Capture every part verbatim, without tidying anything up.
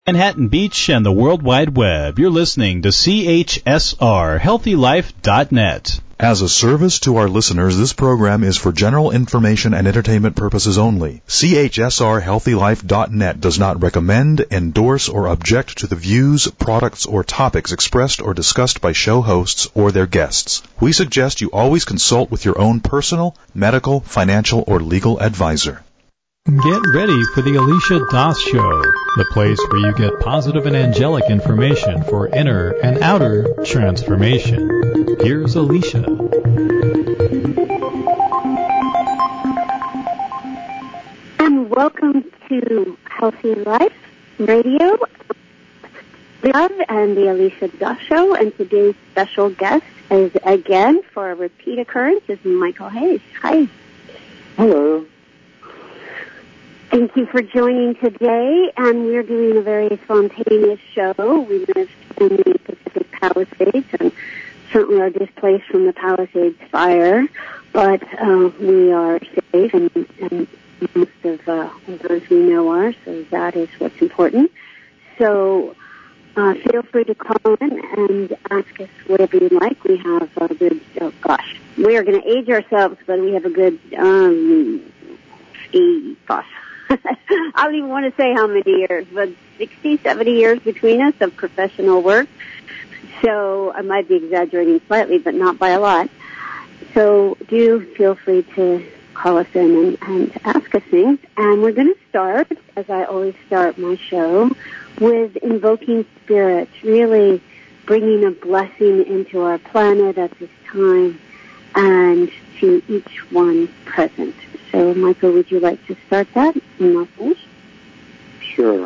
Manhattan Beach and the World Wide Web. You're listening to C H S R, healthy life dot net. As a service to our listeners, this program is for general information and entertainment purposes only. C H S R healthy life dot net does not recommend, endorse, or object to the views, products, or topics expressed or discussed by show hosts or their guests. We suggest you always consult with your own personal, medical, financial, or legal advisor. Get ready for the Alicia Doss Show, the place where you get positive and angelic information for inner and outer transformation. Here's Alicia. And welcome to Healthy Life Radio, Love and the Alicia Doss Show. And today's special guest is, again, for a repeat occurrence, is Michael Hayes. Hi. Hello. Thank you for joining today, and we're doing a very spontaneous show. We live in the Pacific Palisades and certainly are displaced from the Palisades fire, but uh, we are safe, and, and most of uh, those we know are, so that is what's important. So uh, feel free to call in and ask us whatever you like. We have a good, oh gosh, we are going to age ourselves, but we have a good, um, e- gosh, I don't even want to say how many years, but sixty, seventy years between us of professional work. So I might be exaggerating slightly, but not by a lot. So do feel free to call us in and, and ask us things. And we're going to start, as I always start my show, with invoking spirits, really bringing a blessing into our planet at this time and to each one present. So, Michael, would you like to start that? Nothing? Sure.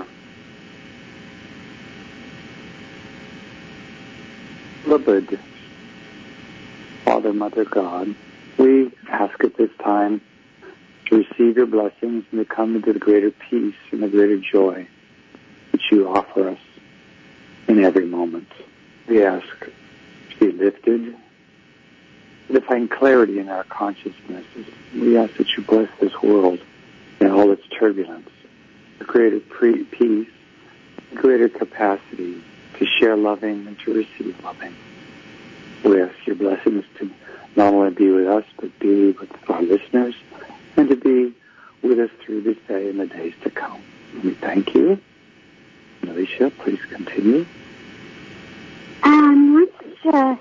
Beloved Father, Mother, God, we ask at this time to receive your blessings and to come into the greater peace and the greater joy that you offer us in every moment. We ask to be lifted, to find clarity in our consciousnesses. We ask that you bless this world in all its turbulence, a greater pre- peace, a greater capacity to share loving and to receive loving. We ask your blessings to not only be with us, but be with our listeners, and to be with us through this day and the days to come. And we thank you. Alicia, please continue. Um, let's just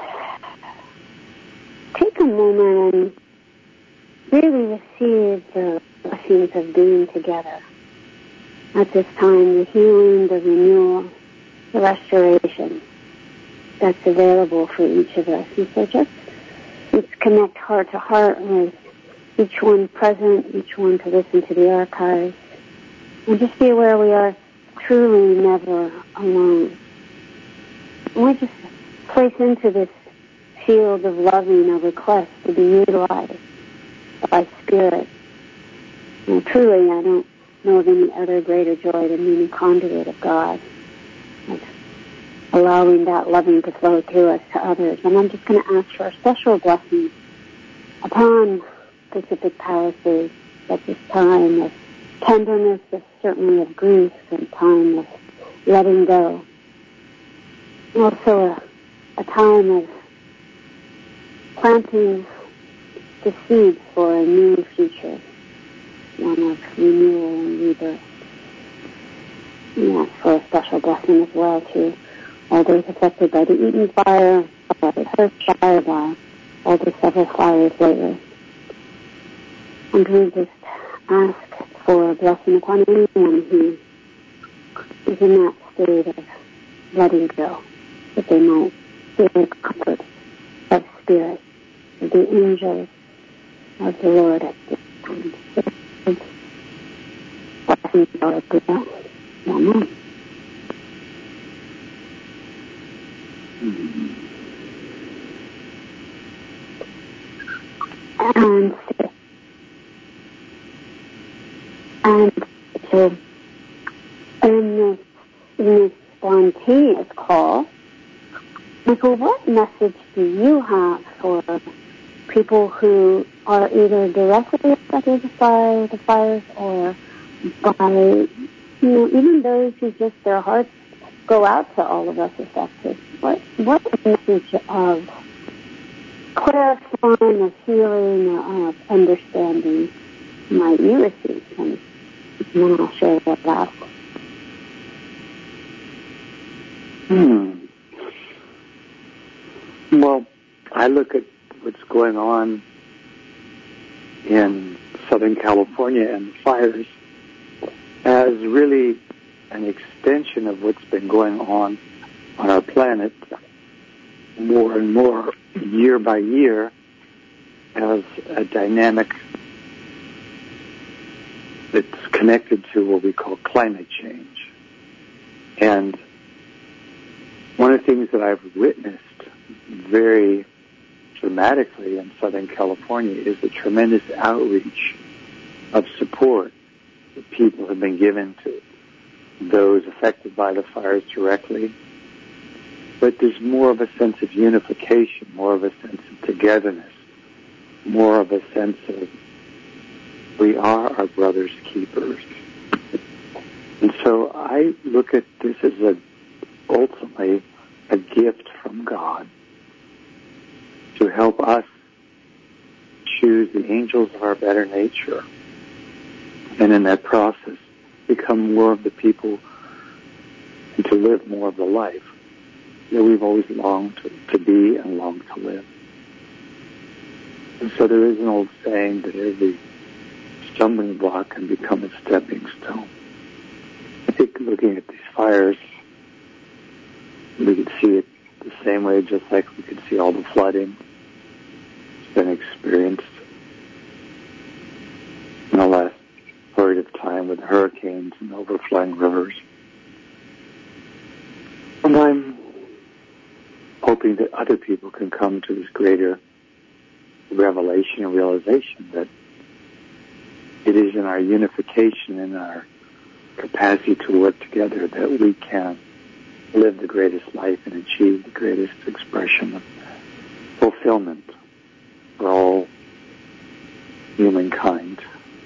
take a moment and really receive the blessings of being together. At this time, the healing, the renewal, the restoration that's available for each of us. And so just let's connect heart to heart with each one present, each one to listen to the archives, and just be aware we are truly never alone. And we just place into this field of loving a request to be utilized by Spirit. And truly, I don't know of any other greater joy than being a conduit of God, and allowing that loving to flow through us to others. And I'm just going to ask for a special blessing upon Pacific Palisades at this time of tenderness, of certainly of grief, and time of letting go. Also a, a time of planting the seeds for a new future, one of renewal and rebirth. And that's for a special blessing as well to all those affected by the Eaton fire, by the Hearst fire, by all the several fires lately. And we just ask for a blessing upon anyone who is in that state of letting go, that they might feel the comfort of Spirit, of the angels of the Lord at this time. Blessings are good. Amen. And, and so in this, in this spontaneous call, Michael, what message do you have for people who are either directly affected by the fires or by you know, even those who just their hearts go out to all of us affected, what what message of clarifying, of healing, of understanding might you receive? And then I'll share that out. Hmm. Well, I look at what's going on in Southern California and the fires as really an extension of what's been going on on our planet more and more year by year as a dynamic that's connected to what we call climate change. And one of the things that I've witnessed very dramatically in Southern California is the tremendous outreach of support that people have been given to those affected by the fires directly. But there's more of a sense of unification, more of a sense of togetherness, more of a sense of we are our brother's keepers. And so I look at this as a ultimately a gift from God to help us choose the angels of our better nature, and in that process become more of the people and to live more of the life that we've always longed to, to be and longed to live. And so there is an old saying that every stumbling block can become a stepping stone. I think looking at these fires, we could see it the same way, just like we could see all the flooding that's been experienced in the last period of time with hurricanes and overflowing rivers. And I'm hoping that other people can come to this greater revelation and realization that it is in our unification, in our capacity to work together, that we can live the greatest life and achieve the greatest expression of fulfillment for all humankind.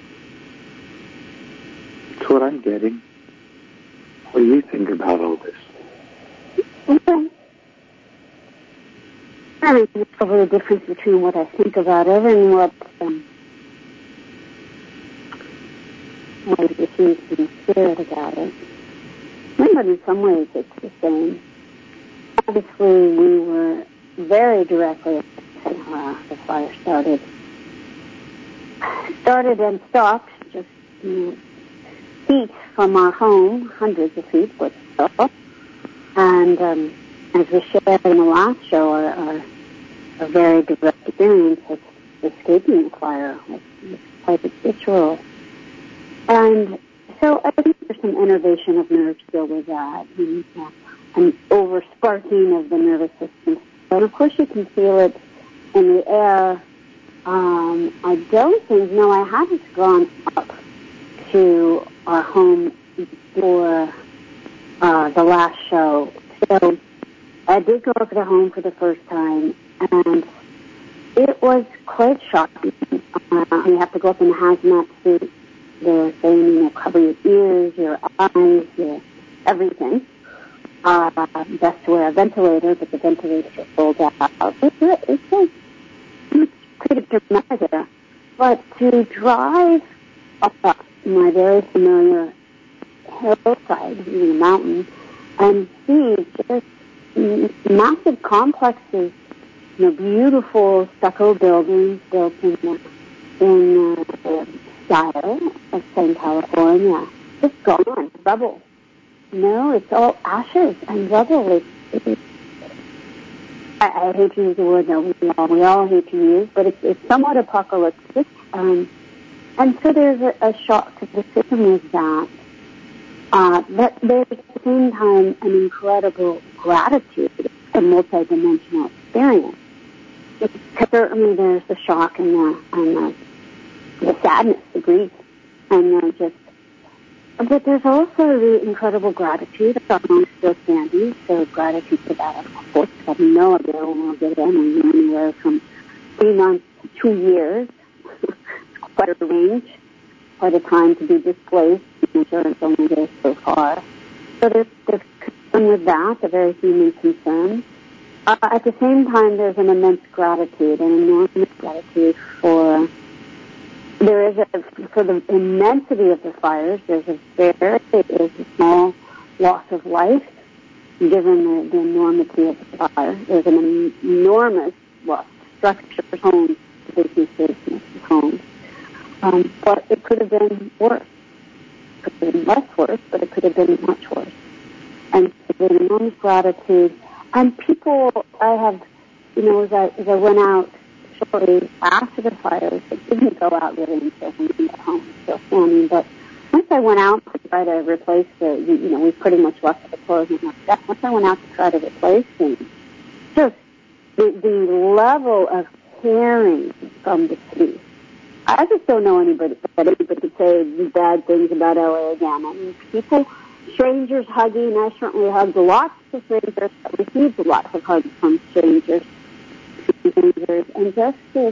That's what I'm getting. What do you think about all this? Okay. I mean, it's probably the difference between what I think about it and what um, what I receive in spirit about it. But in some ways it's the same. Obviously, we were very directly affected when the fire started. Started and stopped just you know, feet from our home, hundreds of feet, but so. And um, as we shared in the last show, our, our, our very direct experience of escaping the fire was, was quite visceral. And so I think there's some innervation of nerves still with that, and uh, an over-sparking of the nervous system. And of course you can feel it in the air. Um, I don't think, no, I haven't gone up to our home before uh, the last show. So I did go up to the home for the first time, and it was quite shocking. Uh, you have to go up in a hazmat suit. They're saying, you know, cover your ears, your eyes, your everything. Uh, best to wear a ventilator, but the ventilators are sold out. It's, it's, it's pretty dramatic there. But to drive up my very familiar hillside, the mountain, and see just massive complexes, you know, beautiful stucco buildings built in the, in the style of Southern California, just gone, rubble. No, it's all ashes and rubble. It's, it's, I, I hate to use the word that we all, we all hate to use, but it's, it's somewhat apocalyptic. Um, and so there's a, a shock to the system with that. Uh, but there's at the same time an incredible gratitude, a multidimensional experience. It's, certainly there's the shock and the, and the, the sadness, the grief, and uh, just, but there's also the incredible gratitude of our home still standing, so gratitude for that, of course. I have no idea when we'll get in, and anywhere from three months to two years. It's quite a range, quite a time to be displaced insurance only goes so far. So there's, there's concern with that, a very human concern. Uh, at the same time, there's an immense gratitude, an enormous gratitude for, there is a, for the immensity of the fires, there's a very, there's a small loss of life, given the, the enormity of the fire. There's an enormous loss of structures, homes, businesses, homes. Um, but it could have been worse. It could have been less worse, but it could have been much worse. And so there's enormous gratitude. And people, I have, you know, as I, as I went out shortly after the fires, it didn't go out really until we were at home, still standing, but once I went out to try to replace the, you know, we pretty much left the clothes like that. Once I went out to try to replace things, just the, the level of caring from the city. I just don't know anybody, anybody could say bad things about L A again. I mean, people, strangers hugging. I certainly hugged lots of strangers. I received lots of hugs from strangers, strangers, and just this,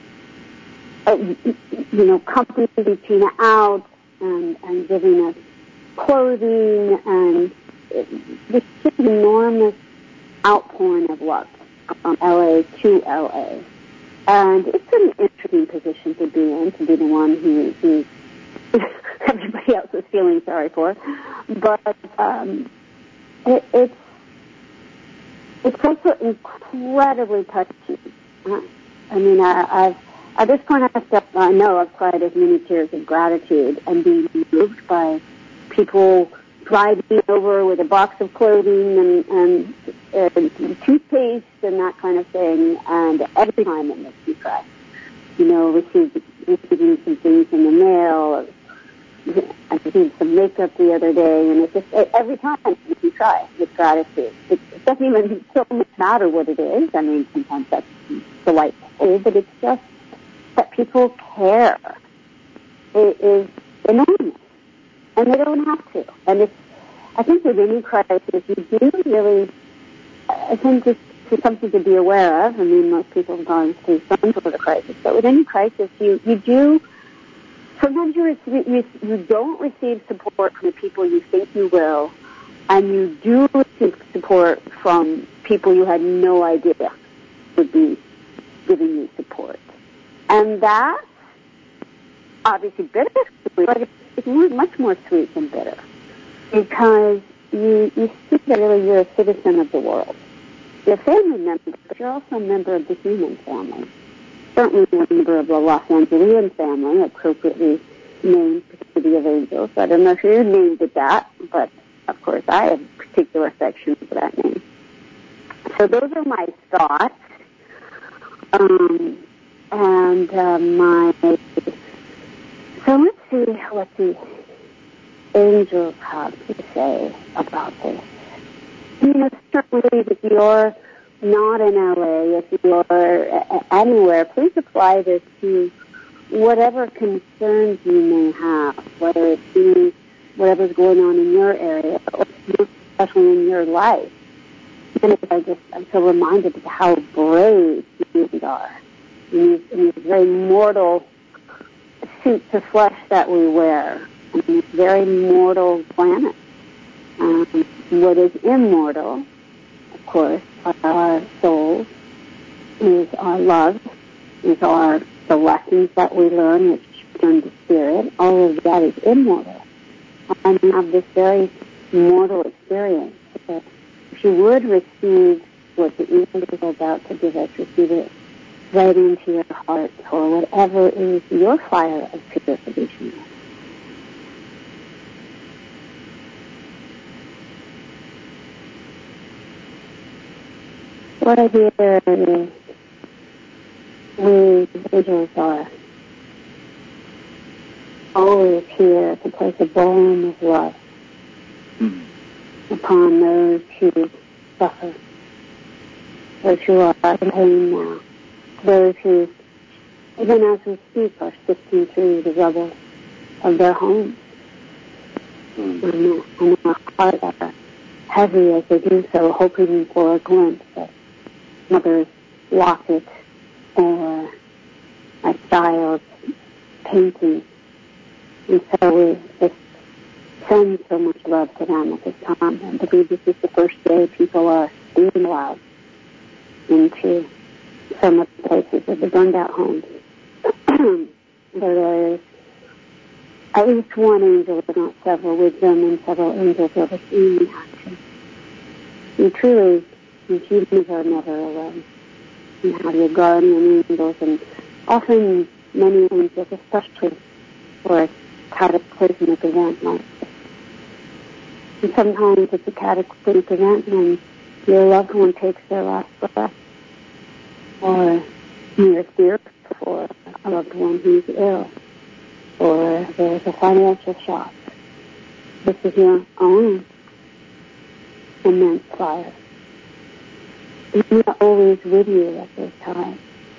uh, you know, company reaching out and, and giving us clothing, and this just enormous outpouring of love from L A to L A. And it's an interesting position to be in, to be the one who, who everybody else is feeling sorry for. But um, it, it's it's also incredibly touching. Uh, I mean, I, I've at this point I've stepped, I know I've cried as many tears of gratitude and being moved by people driving over with a box of clothing and, and, and toothpaste and that kind of thing, and every time it makes me cry. You know, receiving, receiving some things in the mail. I received some makeup the other day, and it just, every time it makes me cry with gratitude. It, it doesn't even so much matter what it is. I mean, sometimes that's delightful, but it's just that people care. It is enormous. And they don't have to. And it's, I think with any crisis, you do really, I think this is something to be aware of. I mean, most people have gone through some sort of crisis. But with any crisis, you, you do, sometimes you, receive, you, you don't receive support from the people you think you will, and you do receive support from people you had no idea would be giving you support. And that's obviously bittersweet, but it's much more sweet than bitter, because you, you see that really you're a citizen of the world. You're a family member, but you're also a member of the human family. Certainly a member of the Los Angeles family, appropriately named the City of Angels. I don't know if you named it that, but of course I have particular affection for that name. So those are my thoughts. Um, and uh, my... So let's see what the angels have to say about this. You know, certainly if you're not in L A, if you're anywhere, please apply this to whatever concerns you may have, whether it be whatever's going on in your area, or especially in your life. And I just, I'm so reminded of how brave humans are in these, in these very mortal suits of flesh that we wear on this very mortal planet. Um, what is immortal, of course, are our souls, is our love, is our the lessons that we learn, which turn to spirit. All of that is immortal, and we have this very mortal experience. So if you would receive what the angels are about to give us, receive it right into your heart, or whatever is your fire of purification. What I hear is we angels are always here to place a balm of love upon those who suffer, those who are in pain now, those who, even as we speak, are sifting through the rubble of their homes. Mm. And our hearts are heavy as they do so, hoping for a glimpse of mother's locket or a child's painting. And so we just send so much love to them at this time. I believe this is the first day people are being allowed into some of the places of the burned out homes. There is at least one angel, if not several, with them, and several angels overseeing the action. And truly, humans are never alone. You have your guardian angels, and often many angels, especially for a cataclysmic event like this. And sometimes it's a cataclysmic event when your loved one takes their last breath, or you're fearful for a loved one who's ill, or there's a financial shock. This is your own immense fire. He's not always with you at this time.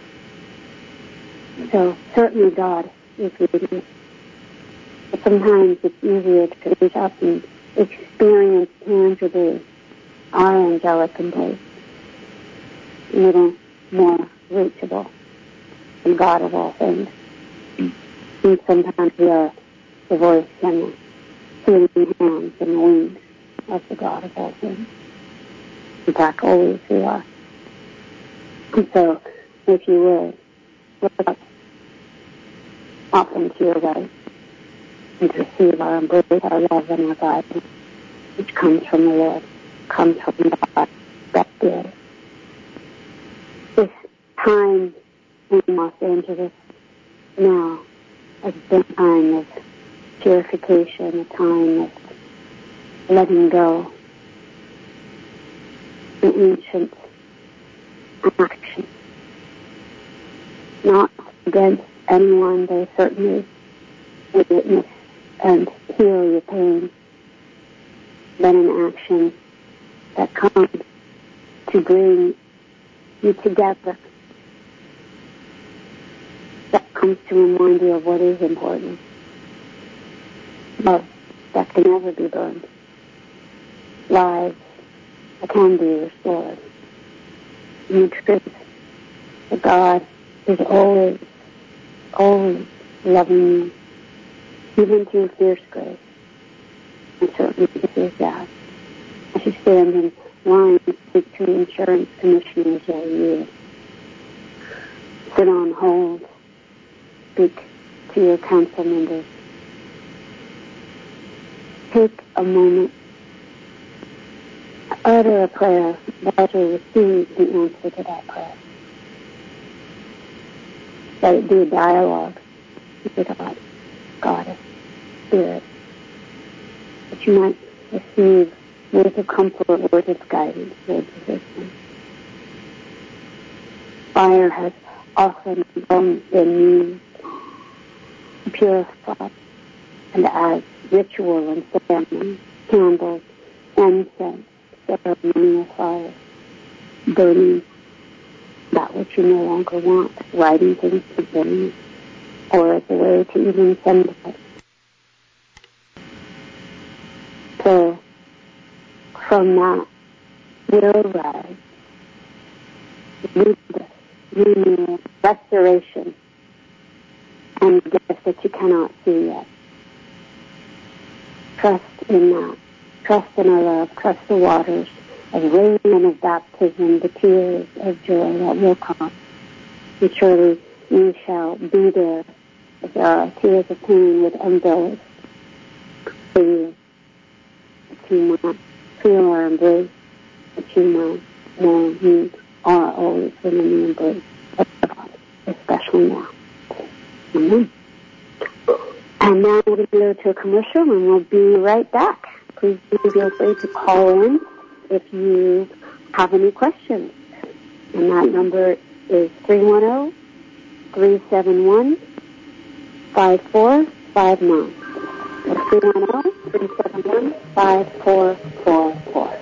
So certainly God is with you. But sometimes it's easier to reach up and experience tangibly our angelic embrace. A little more reachable than God of all things. And sometimes we are the voice and the healing hands and the wings of the God of all things. In fact, always we are. And so, if you would, look up often to your right and receive our embrace, our love, and our guidance, which comes from the Lord, comes from God, that is. This time in Los Angeles now has been a time of purification, a time of letting go, an ancient action. Not against anyone, they certainly will witness and heal your pain, but an action that comes to bring you together, that comes to remind you of what is important. Love that can never be burned. Lives that can be restored. And the truth that God is always, always loving you, even through fierce grace. And certainly this is that. As you stand in line and speak to insurance commissioners every year, sit on hold, speak to your council members, take a moment, utter a prayer that will receive the answer to that prayer. Let it be a dialogue with God, Goddess, Spirit, that you might receive words of comfort, words of guidance, words of wisdom. Fire has often been used to purify and as ritual and ceremony, candles, incense, ceremonial fire, burning that which you no longer want, writing things to burn, or as a way to even send it. So, from that will rise rebirth, renewal, restoration, and gifts that you cannot see yet. Trust in that. Trust in our love. Trust the waters of rain and of baptism, the tears of joy that will come. And surely you shall be there if there are tears of pain with umbrellas for you, that you might feel our embrace, that you might know you are always within the embrace of God, especially now. Amen. And now we're going to go to a commercial, and we'll be right back. Please feel free to call in if you have any questions. And that number is three one zero, three seven one, five four five nine. That's three one zero, three seven one, five four four four.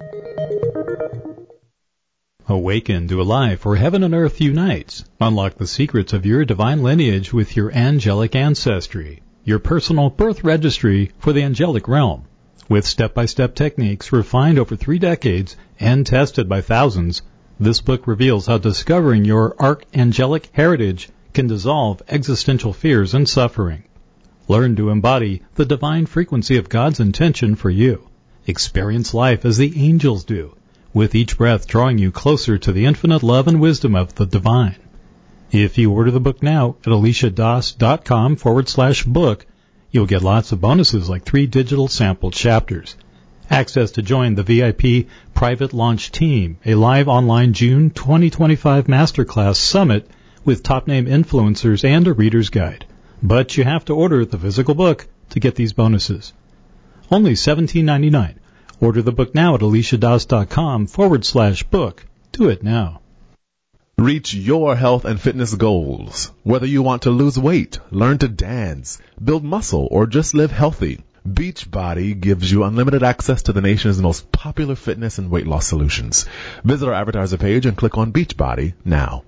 Awaken to a life where heaven and earth unites. Unlock the secrets of your divine lineage with your angelic ancestry, your personal birth registry for the angelic realm. With step-by-step techniques refined over three decades and tested by thousands, this book reveals how discovering your archangelic heritage can dissolve existential fears and suffering. Learn to embody the divine frequency of God's intention for you. Experience life as the angels do, with each breath drawing you closer to the infinite love and wisdom of the divine. If you order the book now at aliciadoss.com forward slash book, you'll get lots of bonuses like three digital sample chapters, access to join the V I P private launch team, a live online June twenty twenty-five masterclass summit with top-name influencers and a reader's guide. But you have to order the physical book to get these bonuses. Only seventeen ninety-nine. Order the book now at aliciadoss.com forward slash book. Do it now. Reach your health and fitness goals. Whether you want to lose weight, learn to dance, build muscle, or just live healthy, Beachbody gives you unlimited access to the nation's most popular fitness and weight loss solutions. Visit our advertiser page and click on Beachbody now.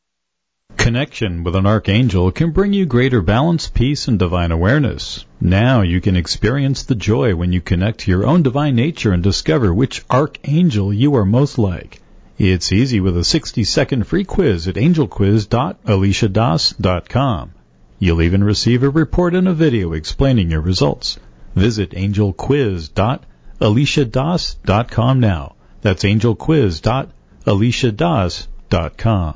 Connection with an archangel can bring you greater balance, peace, and divine awareness. Now you can experience the joy when you connect to your own divine nature and discover which archangel you are most like. It's easy with a sixty-second free quiz at angel quiz dot alicia doss dot com. You'll even receive a report and a video explaining your results. Visit angel quiz dot alicia doss dot com now. That's angel quiz dot alicia doss dot com.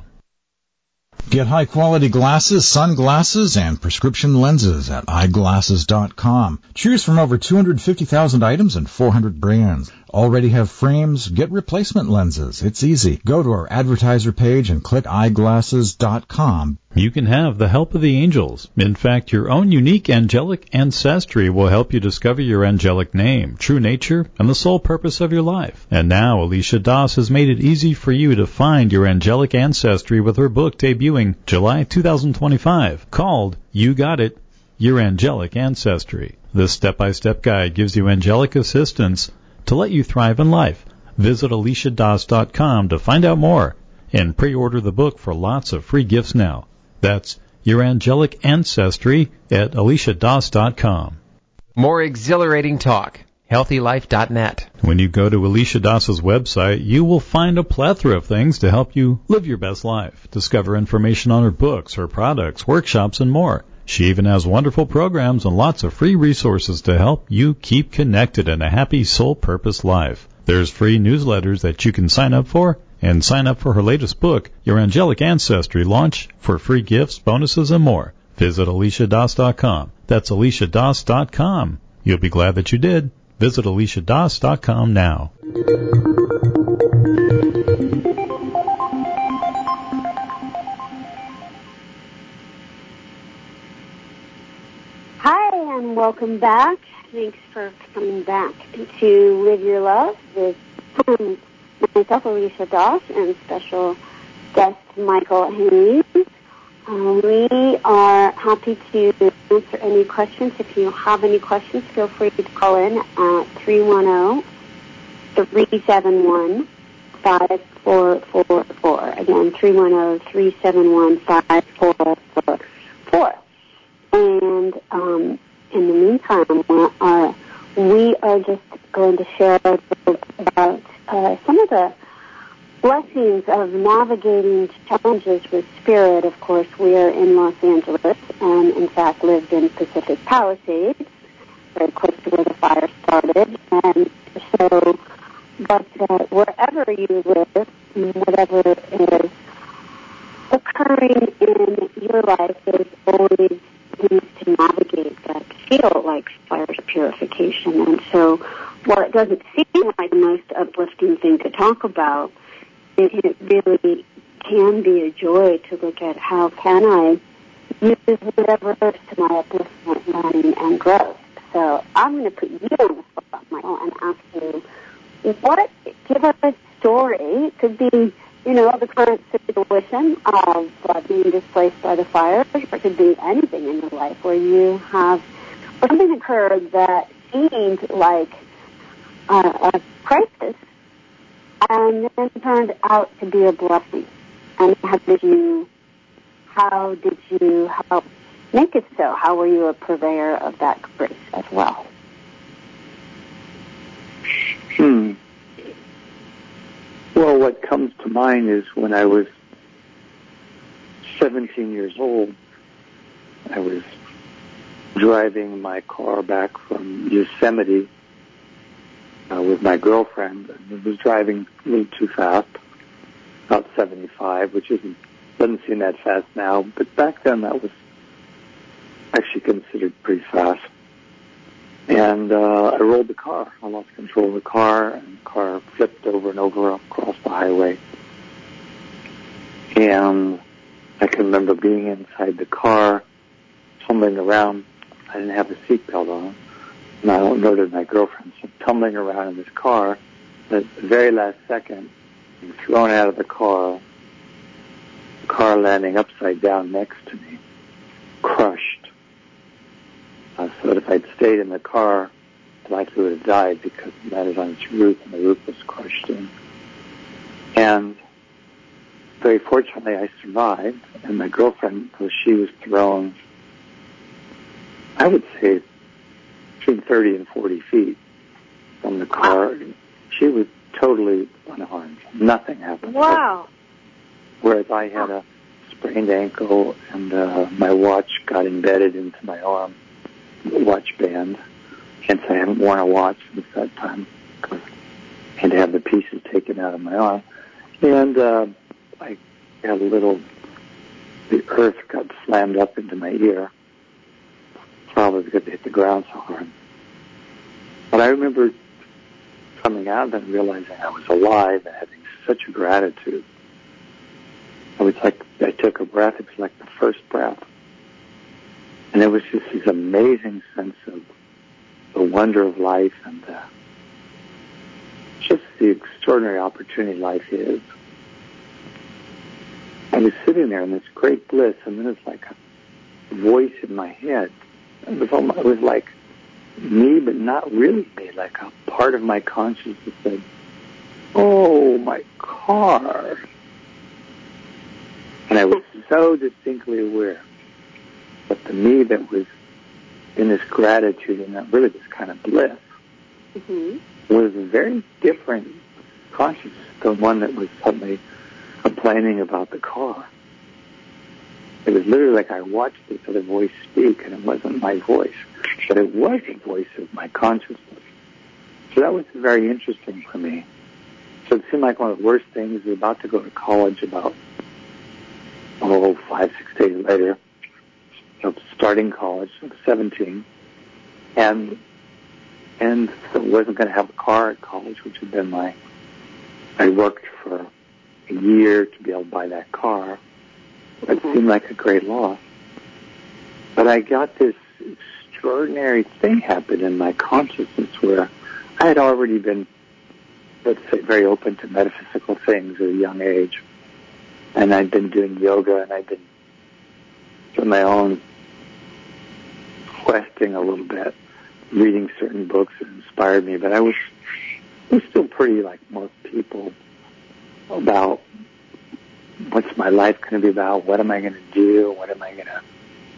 Get high-quality glasses, sunglasses, and prescription lenses at eyeglasses dot com. Choose from over two hundred fifty thousand items and four hundred brands. Already have frames? Get replacement lenses. It's easy. Go to our advertiser page and click eyeglasses dot com. You can have the help of the angels. In fact, your own unique angelic ancestry will help you discover your angelic name, true nature, and the sole purpose of your life. And now Alicia Doss has made it easy for you to find your angelic ancestry with her book debuting July two thousand twenty-five, called You Got It, Your Angelic Ancestry. This step-by-step guide gives you angelic assistance to let you thrive in life. Visit alicia doss dot com to find out more and pre-order the book for lots of free gifts now. That's Your Angelic Ancestry at alicia doss dot com. More exhilarating talk. healthy life dot net. When you go to Alicia Doss's website, you will find a plethora of things to help you live your best life. Discover information on her books, her products, workshops, and more. She even has wonderful programs and lots of free resources to help you keep connected in a happy soul-purpose life. There's free newsletters that you can sign up for, and sign up for her latest book, Your Angelic Ancestry, launch for free gifts, bonuses, and more. Visit alicia doss dot com. That's alicia doss dot com. You'll be glad that you did. Visit alicia doss dot com now. Hi, and welcome back. Thanks for coming back to Live Your Love with um, myself, Alicia Doss, and special guest Michael Hayes. Um, we are happy to answer any questions. If you have any questions, feel free to call in at three one zero, three seven one, five four four four. Again, three one zero, three seven one, five four four four. And um, in the meantime, uh, we are just going to share a little about uh, some of the blessings of navigating challenges with spirit. Of course, we are in Los Angeles and, in fact, lived in Pacific Palisades, very close to where the fire started. And so, but uh, wherever you live, whatever is occurring in your life, there's always needs to navigate that feel like fire's purification. And so, while it doesn't seem like the most uplifting thing to talk about, it, it really can be a joy to look at how can I use whatever is to my upliftment, learning, and growth. So I'm going to put you on the spot, Michael, and ask you, what, give us a story. It could be, you know, the current situation of uh, being displaced by the fire, or it could be anything in your life where you have, or something occurred that seemed like uh, a crisis, and then turned out to be a blessing. And how did you, how did you help make it so? How were you a purveyor of that grace as well? Hmm. Well, what comes to mind is when I was seventeen years old, I was driving my car back from Yosemite uh, with my girlfriend. I was driving a little too fast, about seventy-five, which isn't doesn't seem that fast now, but back then that was actually considered pretty fast. And uh, I rolled the car. I lost control of the car, and the car flipped over and over across the highway. And I can remember being inside the car, tumbling around. I didn't have a seatbelt on, and I don't know that my girlfriend. So tumbling around in this car, at the very last second, being thrown out of the car, the car landing upside down next to me, crushed. Uh, so that if I'd stayed in the car, I likely would have died because it landed on its roof and the roof was crushed in. And very fortunately, I survived, and my girlfriend, though she was thrown, I would say, between thirty and forty feet from the car, she was totally unharmed. Nothing happened. Wow. Whereas I had a sprained ankle, and uh, my watch got embedded into my arm, watch band. Hence, I haven't worn a watch since that time because I had to have the pieces taken out of my arm. And uh, I had a little, the earth got slammed up into my ear, probably because it hit the ground so hard. But I remember coming out of it and realizing I was alive and having such a gratitude. It was like I took a breath. It was like the first breath. And it was just this amazing sense of the wonder of life and uh, just the extraordinary opportunity life is. I was sitting there in this great bliss, and then it's like a voice in my head. It was almost, it was like me, but not really me, like a part of my consciousness said, "Oh, my car." And I was so distinctly aware that the me that was in this gratitude and that really this kind of bliss mm-hmm. was a very different consciousness than one that was suddenly complaining about the car. It was literally like I watched this other voice speak, and it wasn't my voice, but it was the voice of my consciousness. So that was very interesting for me. So it seemed like one of the worst things. I was about to go to college about, oh, five, six days later, you know, starting college, I was seventeen, and and so I wasn't going to have a car at college, which had been my, I worked for a year to be able to buy that car. It seemed like a great loss. But I got this extraordinary thing happen in my consciousness where I had already been, let's say, very open to metaphysical things at a young age. And I'd been doing yoga, and I'd been doing my own questing a little bit, reading certain books that inspired me. But I was, I was still pretty like most people about what's my life going to be about, what am I going to do, what am I going to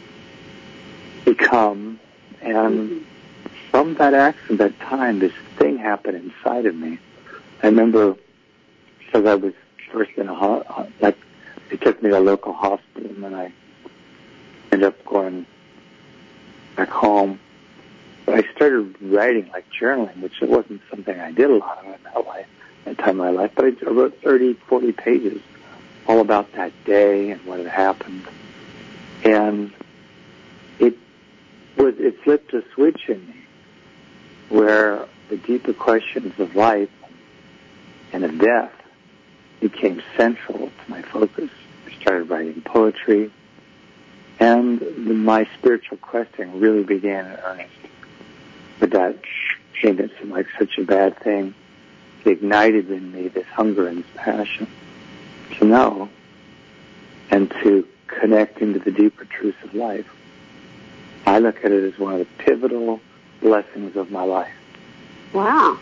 become. And from that accident, that time, this thing happened inside of me. I remember because I was first in a ho- like they took me to a local hospital, and then I ended up going back home. But I started writing, like journaling, which it wasn't something I did a lot of in that life, that time of my life. But I wrote thirty, forty pages all about that day and what had happened. And it was, it flipped a switch in me where the deeper questions of life and of death became central to my focus. I started writing poetry, and my spiritual questing really began in earnest. But that thing that seemed like such a bad thing, it ignited in me this hunger and this passion to know and to connect into the deeper truths of life. I look at it as one of the pivotal blessings of my life. Wow.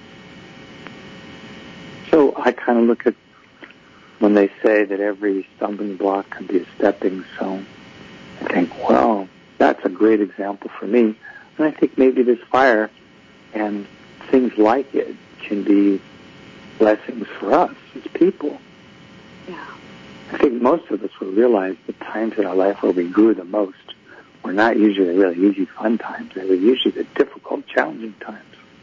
So I kind of look at when they say that every stumbling block can be a stepping stone. I think, well, that's a great example for me. And I think maybe this fire and things like it can be blessings for us as people. Yeah. I think most of us will realize the times in our life where we grew the most were not usually the really easy, fun times. They were usually the difficult, challenging times.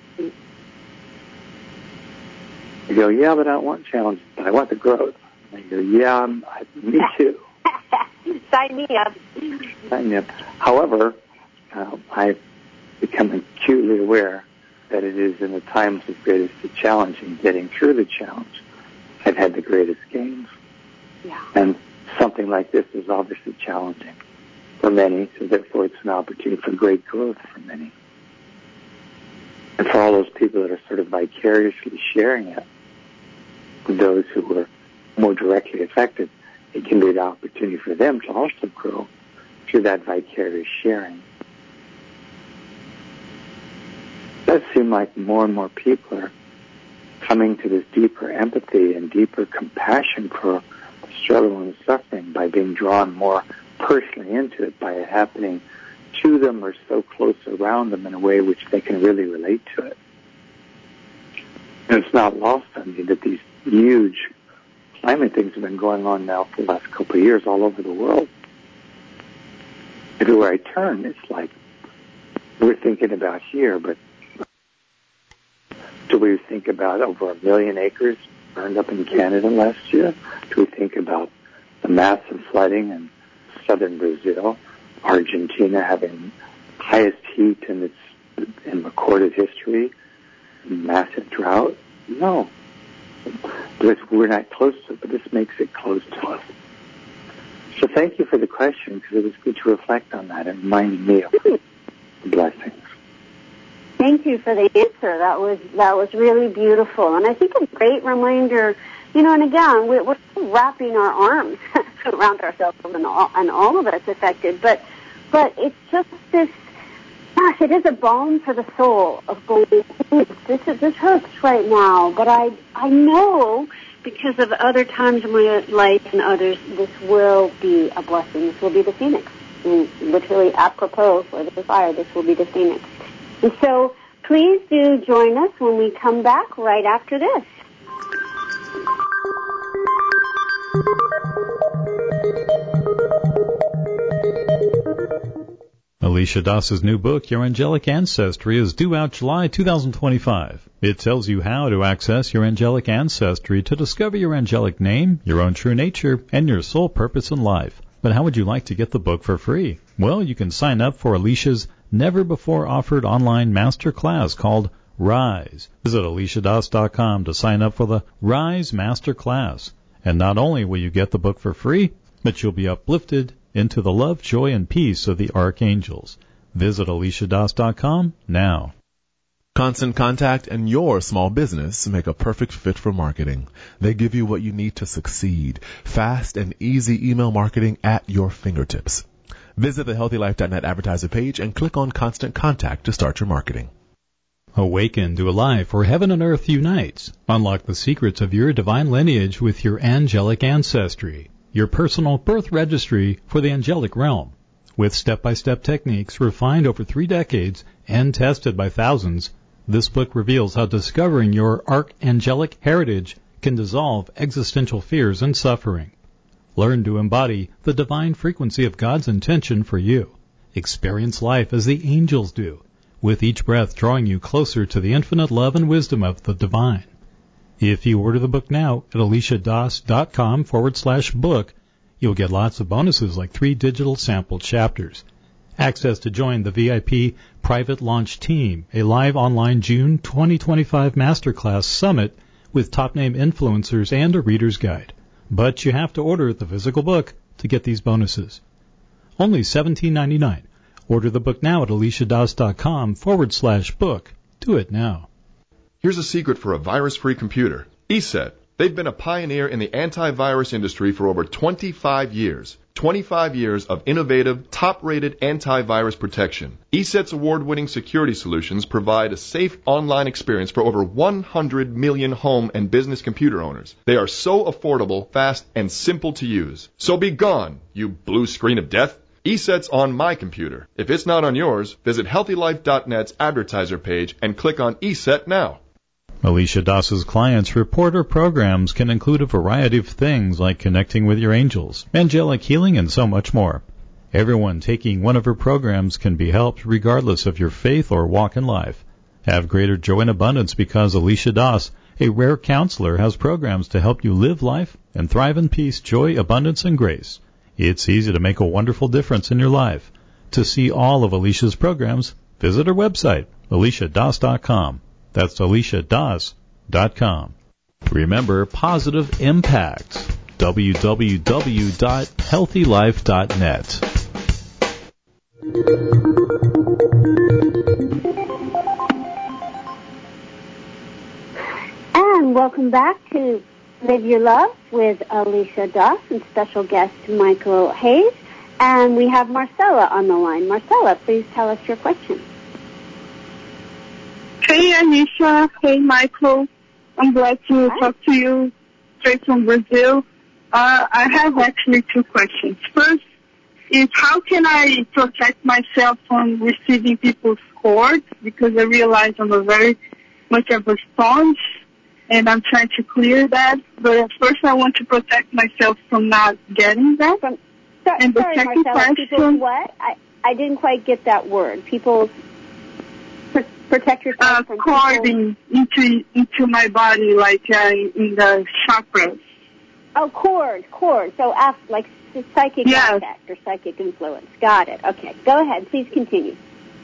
You go, yeah, but I don't want challenges, but I want the growth. And you go, yeah, I'm, I, me too. Sign me up. Sign me up. However, uh, I've become acutely aware that it is in the times of greatest challenge and getting through the challenge I've had the greatest gains. Yeah. And something like this is obviously challenging for many, so therefore it's an opportunity for great growth for many. And for all those people that are sort of vicariously sharing it with those who were more directly affected, it can be the opportunity for them to also grow through that vicarious sharing. It does seem like more and more people are coming to this deeper empathy and deeper compassion for the struggle and suffering by being drawn more personally into it, by it happening to them or so close around them in a way which they can really relate to it. And it's not lost on me that these huge climate things have been going on now for the last couple of years all over the world. Everywhere I turn, it's like we're thinking about here, but do we think about over a million acres burned up in Canada last year? Do we think about the massive flooding in southern Brazil, Argentina having highest heat in its in recorded history, massive drought? No. Because we're not close to it, but this makes it close to us. So thank you for the question, because it was good to reflect on that and reminding me of the blessings. Thank you for the answer. That was that was really beautiful, and I think a great reminder. You know, and again, we're, we're wrapping our arms around ourselves, and all, and all of us affected. But but it's just this. Gosh, it is a balm for the soul of going, this is, this hurts right now, but I I know because of other times in my life and others, this will be a blessing. This will be the phoenix. And literally apropos for the fire, this will be the phoenix. And so please do join us when we come back right after this. Alicia Das's new book, Your Angelic Ancestry, is due out July two thousand twenty-five. It tells you how to access your angelic ancestry to discover your angelic name, your own true nature, and your soul purpose in life. But how would you like to get the book for free? Well, you can sign up for Alicia's never-before-offered online masterclass called Rise. Visit alicia das dot com to sign up for the Rise Masterclass. And not only will you get the book for free, but you'll be uplifted into the love, joy, and peace of the archangels. Visit alicia das dot com now. Constant Contact and your small business make a perfect fit for marketing. They give you what you need to succeed. Fast and easy email marketing at your fingertips. Visit the healthy life dot net advertiser page and click on Constant Contact to start your marketing. Awaken to a life where heaven and earth unites. Unlock the secrets of your divine lineage with your angelic ancestry, your personal birth registry for the angelic realm. With step-by-step techniques refined over three decades and tested by thousands, this book reveals how discovering your archangelic heritage can dissolve existential fears and suffering. Learn to embody the divine frequency of God's intention for you. Experience life as the angels do, with each breath drawing you closer to the infinite love and wisdom of the divine. If you order the book now at alicia das dot com forward slash book, you'll get lots of bonuses like three digital sample chapters, access to join the V I P private launch team, a live online June twenty twenty-five masterclass summit with top-name influencers, and a reader's guide. But you have to order the physical book to get these bonuses. Only seventeen ninety-nine. Order the book now at alicia das dot com forward slash book. Do it now. Here's a secret for a virus-free computer. E S E T. They've been a pioneer in the antivirus industry for over twenty-five years. twenty-five years of innovative, top-rated antivirus protection. E S E T's award-winning security solutions provide a safe online experience for over one hundred million home and business computer owners. They are so affordable, fast, and simple to use. So be gone, you blue screen of death. E S E T's on my computer. If it's not on yours, visit healthy life dot net's advertiser page and click on E S E T now. Alicia Das's clients report her programs can include a variety of things like connecting with your angels, angelic healing, and so much more. Everyone taking one of her programs can be helped regardless of your faith or walk in life. Have greater joy and abundance because Alicia Das, a rare counselor, has programs to help you live life and thrive in peace, joy, abundance, and grace. It's easy to make a wonderful difference in your life. To see all of Alicia's programs, visit her website, alicia das dot com. That's alicia das dot com. Remember Positive Impact. w w w dot healthy life dot net. And welcome back to Live Your Love with Alicia Das and special guest Michael Hayes. And we have Marcella on the line. Marcella, please tell us your question. Hey, Alicia. Hey, Michael. I'm glad to Hi. talk to you straight from Brazil. Uh, I have actually two questions. First is how can I protect myself from receiving people's cords? Because I realize I'm a very much of a sponge, and I'm trying to clear that. But at first I want to protect myself from not getting that. From, so, and the sorry, second Marcella, question, people's what? I, I didn't quite get that word. People's pr- protect yourself uh, from cording into into my body, like uh, in the chakras. Oh, cord, cord. So af- like psychic Yes. contact or psychic influence. Got it. Okay. Go ahead. Please continue.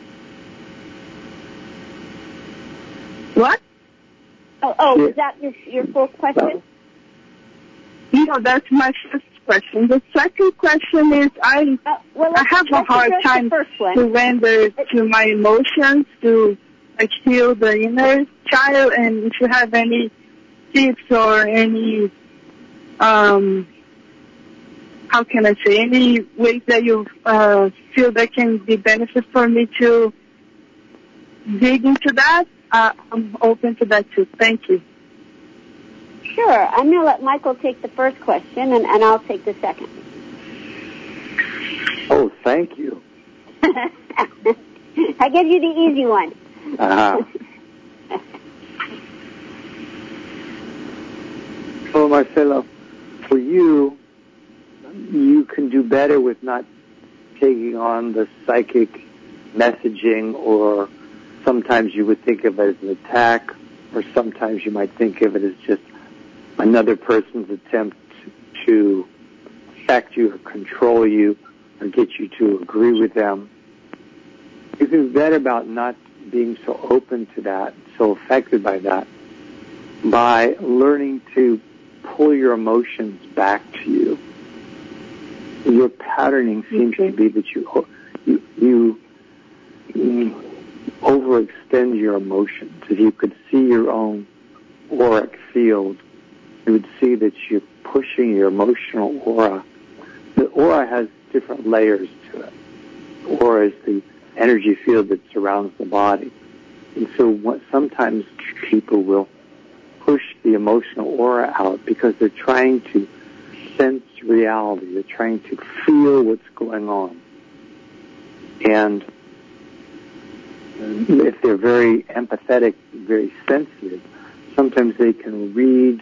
What? Oh, oh, is that your, your full question? No, that's my first question. The second question is I Uh, well, I let's, have a let's hard address time the first one. surrender to my emotions, to like heal the inner child, and if you have any tips or any, um, how can I say, any ways that you uh, feel that can be benefit for me to dig into that, uh, I'm open to that too. Thank you. Sure. I'm going to let Michael take the first question, and, and I'll take the second. Oh, thank you. I give you the easy one. Uh-huh. So, Marcelo, for you, you can do better with not taking on the psychic messaging, or sometimes you would think of it as an attack, or sometimes you might think of it as just another person's attempt to affect you or control you or get you to agree with them. You can be better about not being so open to that, so affected by that, by learning to pull your emotions back to you. Your patterning seems to be that you you, you, you overextend your emotions. If you could see your own auric field, you would see that you're pushing your emotional aura. The aura has different layers to it. The aura is the energy field that surrounds the body. And so what, sometimes people will push the emotional aura out because they're trying to sense reality. They're trying to feel what's going on. And if they're very empathetic, very sensitive, sometimes they can read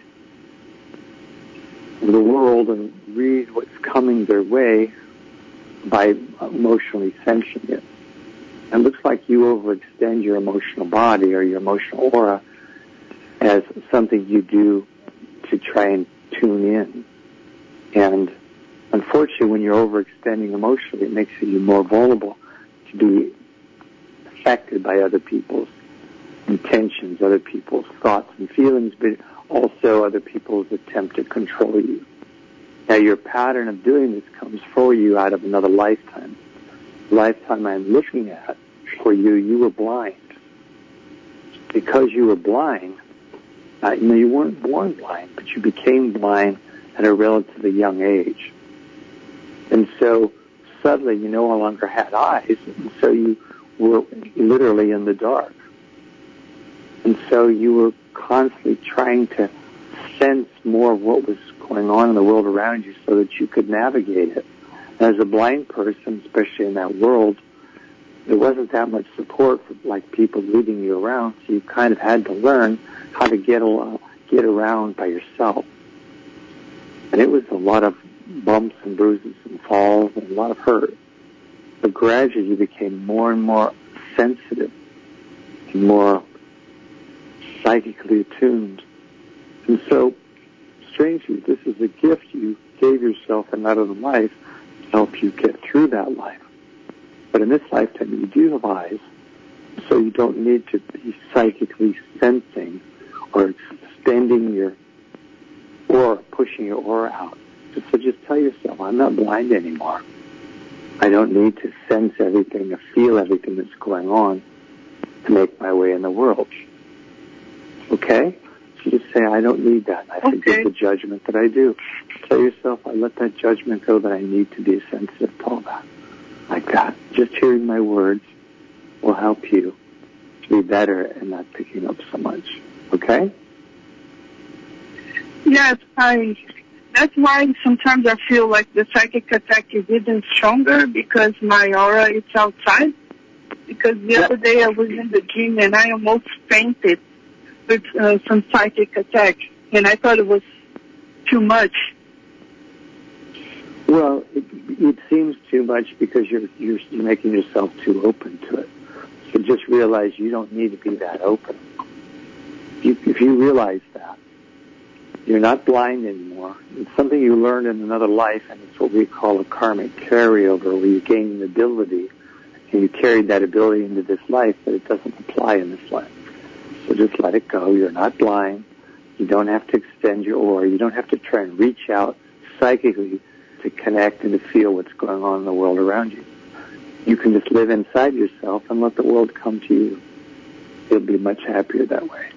the world and read what's coming their way by emotionally sensing it. And it looks like you overextend your emotional body or your emotional aura as something you do to try and tune in. And unfortunately, when you're overextending emotionally, it makes you more vulnerable to be affected by other people's intentions, other people's thoughts and feelings, but also other people's attempt to control you. Now, your pattern of doing this comes for you out of another lifetime. The lifetime I'm looking at for you, you were blind. Because you were blind, uh, you know, you weren't born blind, but you became blind at a relatively young age. And so suddenly you no longer had eyes, and so you were literally in the dark. And so you were constantly trying to sense more of what was going on in the world around you so that you could navigate it. As a blind person, especially in that world, there wasn't that much support for like people leading you around, so you kind of had to learn how to get a, get around by yourself. And it was a lot of bumps and bruises and falls and a lot of hurt. but gradually you became more and more sensitive and more psychically attuned. And so, strangely, this is a gift you gave yourself in that other life to help you get through that life. But in this lifetime, you do have eyes, so you don't need to be psychically sensing or extending your aura, pushing your aura out. So just tell yourself, I'm not blind anymore. I don't need to sense everything or feel everything that's going on to make my way in the world. Okay? So just say, I don't need that. I forgive okay. the judgment that I do. Tell yourself, I let that judgment go, that I need to be sensitive to all that. Like that. Just hearing my words will help you to be better and not picking up so much. Okay? Yes, I... That's why sometimes I feel like the psychic attack is even stronger, because my aura is outside. Because the yeah. other day I was in the gym and I almost fainted with uh, some psychic attack, and I thought it was too much. Well, it, it seems too much because you're, you're you're making yourself too open to it. So just realize you don't need to be that open. You, if you realize that, you're not blind anymore. It's something you learned in another life, and it's what we call a karmic carryover, where you gain an ability, and you carried that ability into this life, but it doesn't apply in this life. So just let it go. You're not blind. You don't have to extend your aura. You don't have to try and reach out psychically to connect and to feel what's going on in the world around you. You can just live inside yourself and let the world come to you. You'll be much happier that way.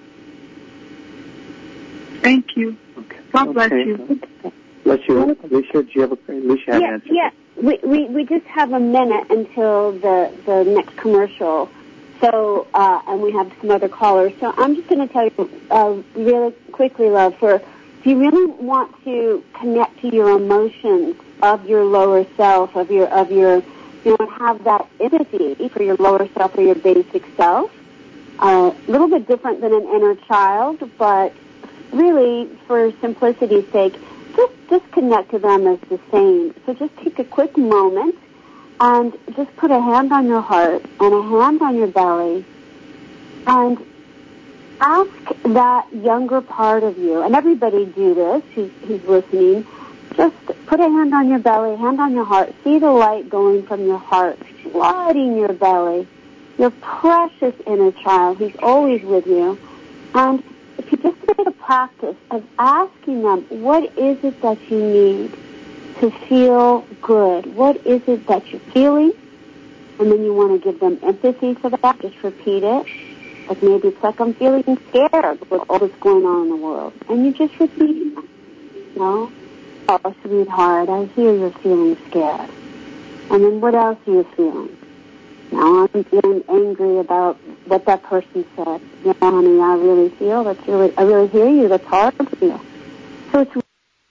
Thank you. Okay. God bless okay. you. Bless you. Alicia, do you have, a, Alicia have yeah, an answer? Yeah, we, we, we just have a minute until the, the next commercial. So, uh, and we have some other callers. So I'm just going to tell you uh, really quickly, love, for if you really want to connect to your emotions of your lower self, of your, of your, you know, have that empathy for your lower self or your basic self, a uh, little bit different than an inner child, but really, for simplicity's sake, just, just connect to them as the same. So just take a quick moment and just put a hand on your heart and a hand on your belly and ask that younger part of you, and everybody do this who's, who's listening, just put a hand on your belly, hand on your heart, see the light going from your heart, flooding your belly, your precious inner child who's always with you, and if you just make a practice of asking them, what is it that you need to feel good? What is it that you're feeling? And then you want to give them empathy for that. Just repeat it. Like maybe it's like, I'm feeling scared with all that's going on in the world. And you just repeat it. You know? Oh, sweetheart, I hear you're feeling scared. And then what else are you feeling? Now I'm feeling angry about what that person said. Yeah, honey, I really feel that's really, I really hear you. That's hard to feel. So it's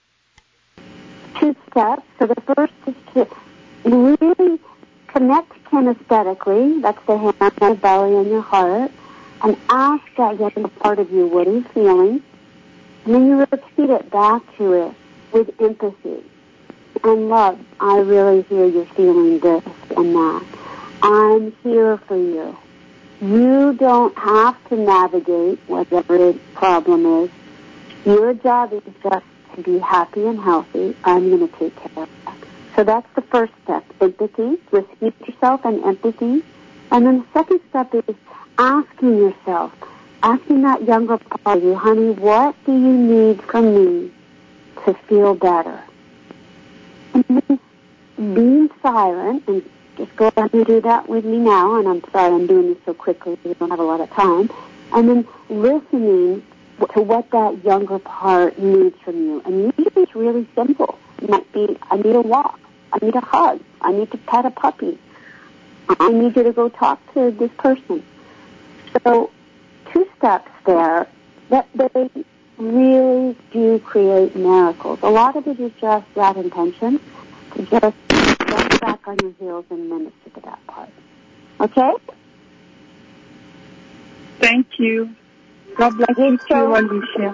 two steps. So the first is to really connect kinesthetically. That's the hand on your belly and your heart. And ask that younger part of you, what are you feeling? And then you repeat it back to it with empathy and love. I really hear you're feeling this and that. I'm here for you. You don't have to navigate whatever the problem is. Your job is just to be happy and healthy. I'm going to take care of that. So that's the first step, empathy. Repeat yourself and empathy. And then the second step is asking yourself, asking that younger part of you, honey, what do you need from me to feel better? And then being silent, and just go ahead and do that with me now, and I'm sorry I'm doing this so quickly because we don't have a lot of time, and then listening to what that younger part needs from you. And usually it's really simple. It might be, I need a walk, I need a hug, I need to pet a puppy, I need you to go talk to this person. So two steps there that they really do create miracles. A lot of it is just that intention to just get back on your heels and minister to that part. Okay? Thank you. God bless you too, Alicia.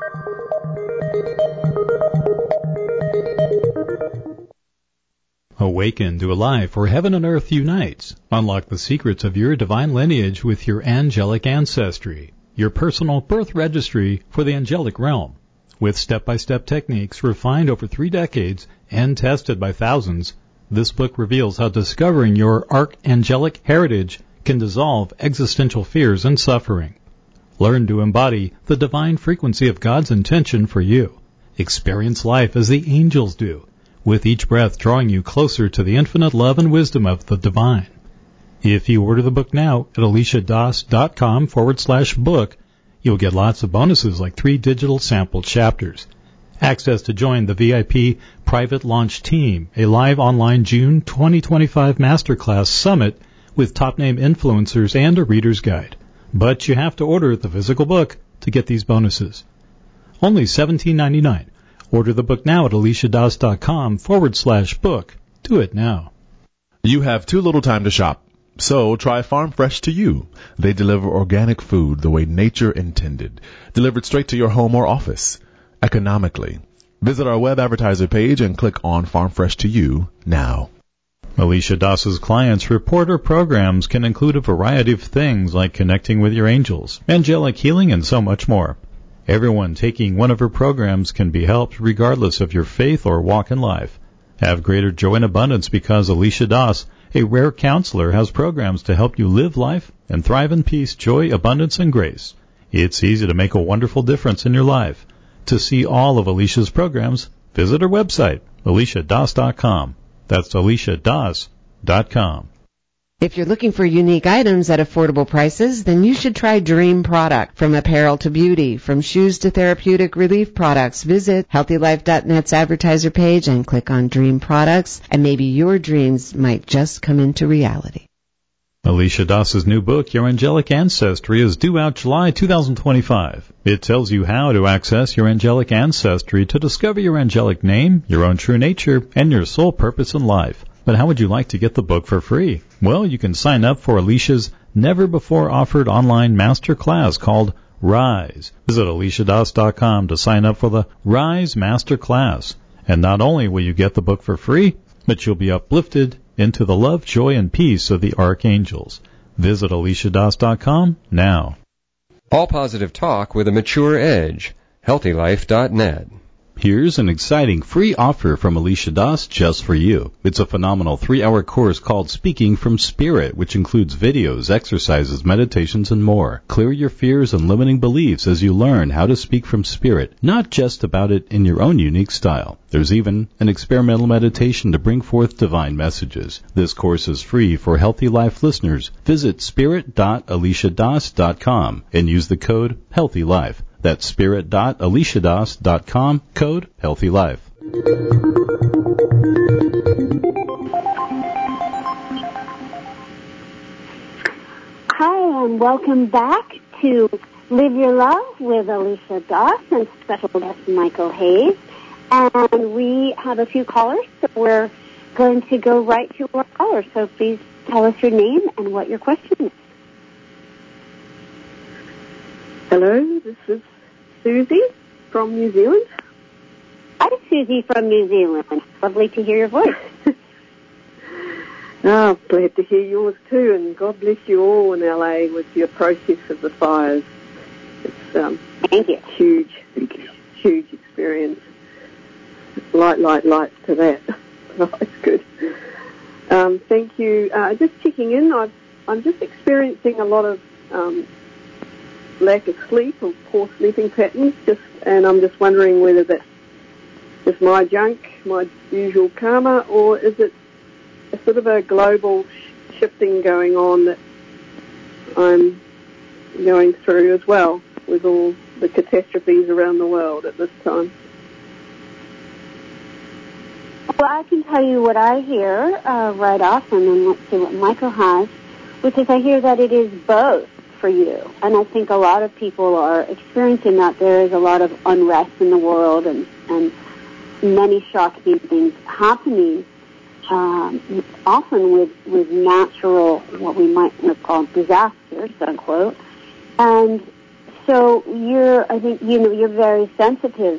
A Awaken to a life where heaven and earth unites. Unlock the secrets of your divine lineage with your angelic ancestry, your personal birth registry for the angelic realm. With step-by-step techniques refined over three decades and tested by thousands, this book reveals how discovering your archangelic heritage can dissolve existential fears and suffering. Learn to embody the divine frequency of God's intention for you. Experience life as the angels do, with each breath drawing you closer to the infinite love and wisdom of the divine. If you order the book now at aliciadoss.com forward slash book, you'll get lots of bonuses like three digital sample chapters, access to join the V I P private launch team, a live online June twenty twenty-five masterclass summit with top-name influencers and a reader's guide. But you have to order the physical book to get these bonuses. Only seventeen ninety-nine. Order the book now at aliciadoss.com forward slash book. Do it now. You have too little time to shop, so try Farm Fresh to You. They deliver organic food the way nature intended, delivered straight to your home or office, economically. Visit our web advertiser page and click on Farm Fresh to You now. Alicia Doss's clients' report her programs can include a variety of things like connecting with your angels, angelic healing, and so much more. Everyone taking one of her programs can be helped regardless of your faith or walk in life. Have greater joy and abundance because Alicia Doss, a rare counselor, has programs to help you live life and thrive in peace, joy, abundance, and grace. It's easy to make a wonderful difference in your life. To see all of Alicia's programs, visit her website, alicia doss dot com. That's alicia doss dot com. If you're looking for unique items at affordable prices, then you should try Dream Product. From apparel to beauty, from shoes to therapeutic relief products, visit healthy life dot net's advertiser page and click on Dream Products, and maybe your dreams might just come into reality. Alicia Doss's new book, Your Angelic Ancestry, is due out July two thousand twenty-five. It tells you how to access your angelic ancestry to discover your angelic name, your own true nature, and your soul purpose in life. But how would you like to get the book for free? Well, you can sign up for Alicia's never-before-offered online master class called Rise. Visit alicia doss dot com to sign up for the Rise Master Class. And not only will you get the book for free, but you'll be uplifted into the love, joy, and peace of the archangels. Visit alicia doss dot com now. All positive talk with a mature edge. healthy life dot net. Here's an exciting free offer from Alicia Doss just for you. It's a phenomenal three-hour course called Speaking from Spirit, which includes videos, exercises, meditations, and more. Clear your fears and limiting beliefs as you learn how to speak from spirit, not just about it in your own unique style. There's even an experimental meditation to bring forth divine messages. This course is free for Healthy Life listeners. Visit spirit dot alicia doss dot com and use the code HEALTHYLIFE. That's spirit dot alicia doss dot com, code HEALTHYLIFE. Hi, and welcome back to Live Your Love with Alicia Doss and special guest Michael Hayes. And we have a few callers, so we're going to go right to our callers. So please tell us your name and what your question is. Hello, this is Susie from New Zealand. Hi, Susie from New Zealand. Lovely to hear your voice. Oh, glad to hear yours too, and God bless you all in L A with your process of the fires. It's um, Thank you. huge, Thank you. huge experience. Light, light, lights to that. It's good. Um, thank you. Uh, just checking in. I've, I'm just experiencing a lot of um, lack of sleep or poor sleeping patterns, just, and I'm just wondering whether that's just my junk, my usual karma, or is it a sort of a global sh- shifting going on that I'm going through as well with all the catastrophes around the world at this time. Well, I can tell you what I hear uh, right off, and then let's see what Michael has, which is I hear that it is both for you. And I think a lot of people are experiencing that. There is a lot of unrest in the world and, and many shocking things happening, um, often with, with natural, what we might call disasters, unquote. And so you're, I think, you know, you're very sensitive,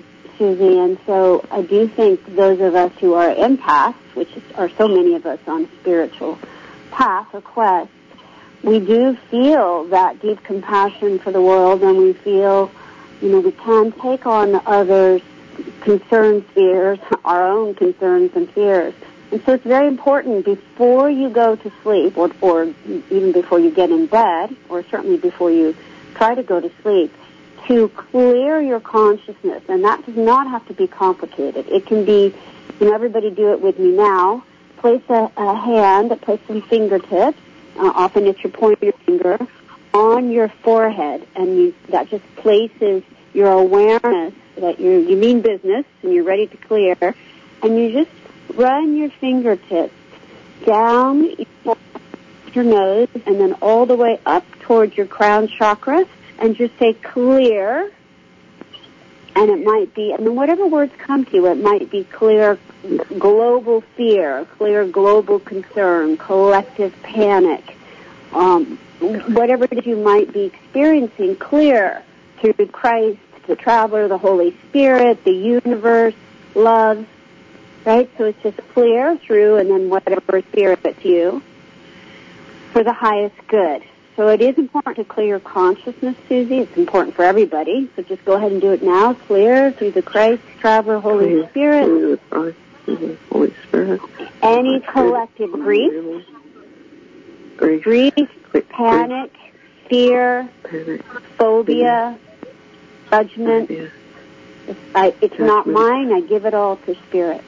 Susie. And so I do think those of us who are empaths, which are so many of us on spiritual path or quest, we do feel that deep compassion for the world, and we feel, you know, we can take on others' concerns, fears, our own concerns and fears. And so it's very important before you go to sleep, or, or even before you get in bed, or certainly before you try to go to sleep, to clear your consciousness. And that does not have to be complicated. It can be, you know, everybody do it with me now. Place a, a hand, place some fingertips, uh, often it's your pointer finger, on your forehead, and you, that just places your awareness that you you mean business and you're ready to clear, and you just run your fingertips down your nose and then all the way up towards your crown chakra, and just say clear. And it might be, and then whatever words come to you, it might be clear global fear, clear global concern, collective panic, um, whatever it is you might be experiencing, clear through Christ, the traveler, the Holy Spirit, the universe, love, right? So it's just clear through, and then whatever spirit to you for the highest good. So it is important to clear your consciousness, Susie. It's important for everybody. So just go ahead and do it now. Clear through the Christ, traveler, Holy Spirit. Through the Christ, through the Holy Spirit. Any collective grief, grief, grief, panic, fear, panic, phobia, judgment. Yeah. It's, I, it's judgment. not mine. I give it all to Spirit.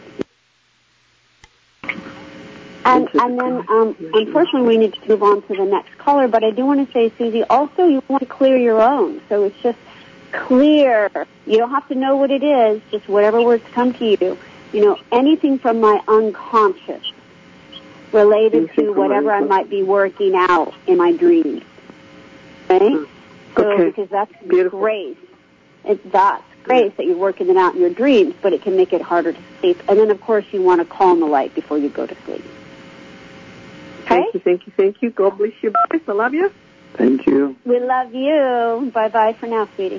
And, and then, um, unfortunately, we need to move on to the next caller, but I do want to say, Susie, also you want to clear your own. So it's just clear. You don't have to know what it is, just whatever words come to you. You know, anything from my unconscious related to whatever I might be working out in my dreams. Okay? So, okay. because that's Beautiful. grace. It's that's grace that you're working it out in your dreams, but it can make it harder to sleep. And then, of course, you want to calm the light before you go to sleep. Okay? Thank you, thank you, thank you. God bless you boys. I love you. Thank you. We love you. Bye-bye for now, sweetie.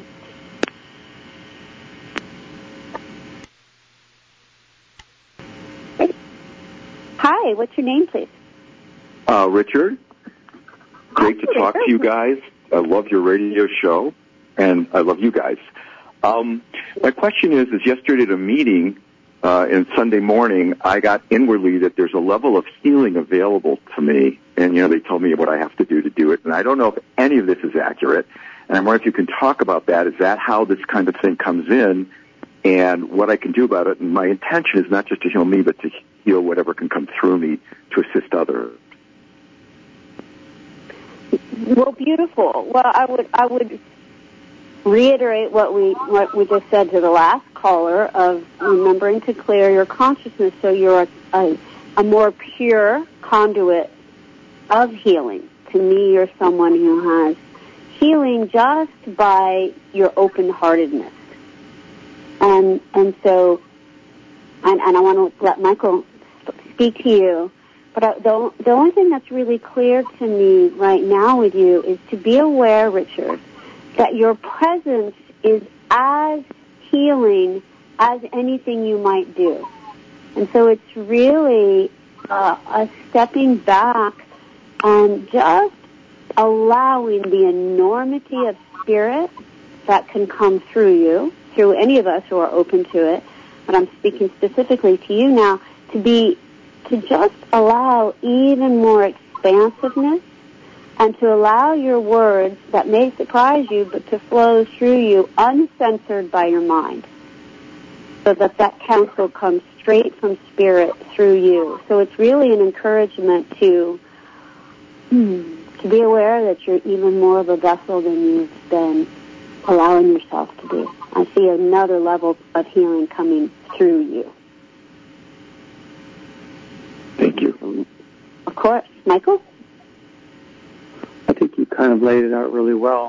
Hi, what's your name, please? Uh, Richard. Great to talk to you guys. I love your radio show, and I love you guys. Um, my question is, is yesterday at a meeting, uh, and Sunday morning, I got inwardly that there's a level of healing available to me, and, you know, they told me what I have to do to do it, and I don't know if any of this is accurate, and I'm wondering if you can talk about that. Is that how this kind of thing comes in, and what I can do about it? And my intention is not just to heal me, but to heal whatever can come through me to assist others. Well, beautiful. Well, I would I would reiterate what we what we just said to the last caller of remembering to clear your consciousness so you're a, a, a more pure conduit of healing. To me, you're someone who has healing just by your open-heartedness. And and so, and, and I want to let Michael speak to you. But I, the, the only thing that's really clear to me right now with you is to be aware, Richard, that your presence is as healing as anything you might do. And so it's really uh, a stepping back and just allowing the enormity of spirit that can come through you, through any of us who are open to it. But I'm speaking specifically to you now, to be to just allow even more expansiveness and to allow your words that may surprise you but to flow through you uncensored by your mind so that that counsel comes straight from Spirit through you. So it's really an encouragement to, to be aware that you're even more of a vessel than you've been allowing yourself to be. I see another level of healing coming through you. Thank you. Of course. Michael? I think you kind of laid it out really well.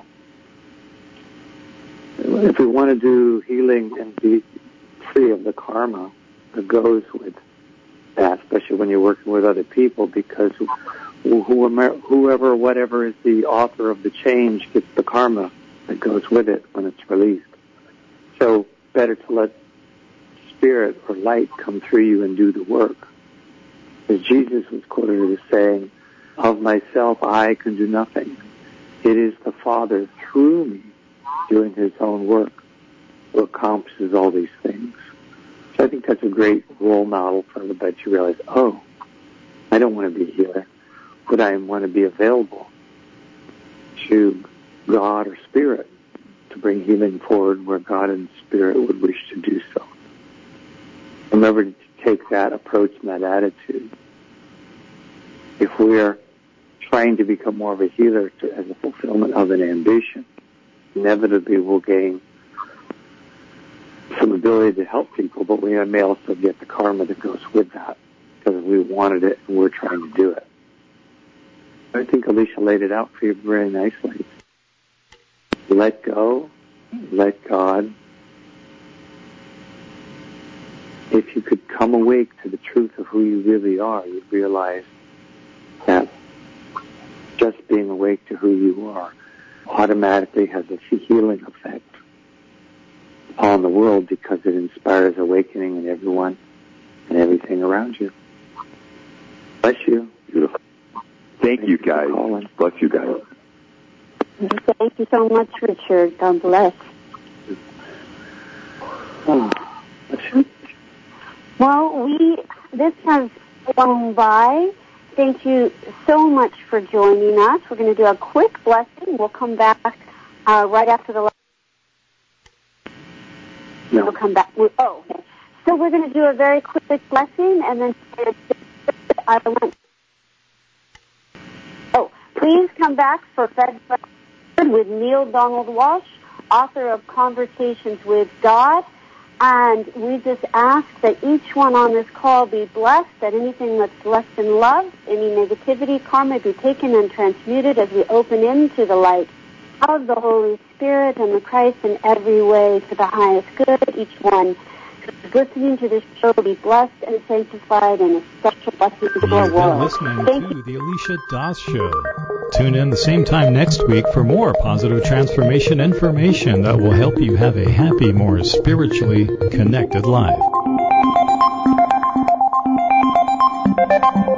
If we want to do healing and be free of the karma that goes with that, especially when you're working with other people, because whoever, whatever is the author of the change gets the karma that goes with it when it's released. So better to let Spirit or light come through you and do the work. As Jesus was quoted as saying, of myself I can do nothing. It is the Father through me doing his own work who accomplishes all these things. So I think that's a great role model for everybody to realize, oh, I don't want to be a healer, but I want to be available to God or Spirit to bring healing forward where God and Spirit would wish to do so. Remember to take that approach and that attitude. If we're trying to become more of a healer to, as a fulfillment of an ambition, inevitably we'll gain some ability to help people, but we may also get the karma that goes with that because we wanted it and we're trying to do it. I think Alicia laid it out for you very nicely. Let go, let God. If you could come awake to the truth of who you really are, you'd realize that just being awake to who you are automatically has a healing effect on the world because it inspires awakening in everyone and everything around you. Bless you. Beautiful. Thank, Thank you, guys. Bless you, guys. Thank you so much, Richard. God bless. Oh. Well, we this has gone by. Thank you so much for joining us. We're going to do a quick blessing. We'll come back uh, right after the. No. We'll come back. We, oh, okay. So we're going to do a very quick blessing, and then I want. Oh, please come back for Fed with Neil Donald Walsh, author of Conversations with God. And we just ask that each one on this call be blessed, that anything that's less than love, any negativity, karma be taken and transmuted as we open into the light of the Holy Spirit and the Christ in every way for the highest good. Each one who's listening to this show be blessed and sanctified and a special blessing to our You've world. been listening Thank to you. The Alicia Doss Show. Tune in the same time next week for more positive transformation information that will help you have a happy, more spiritually connected life.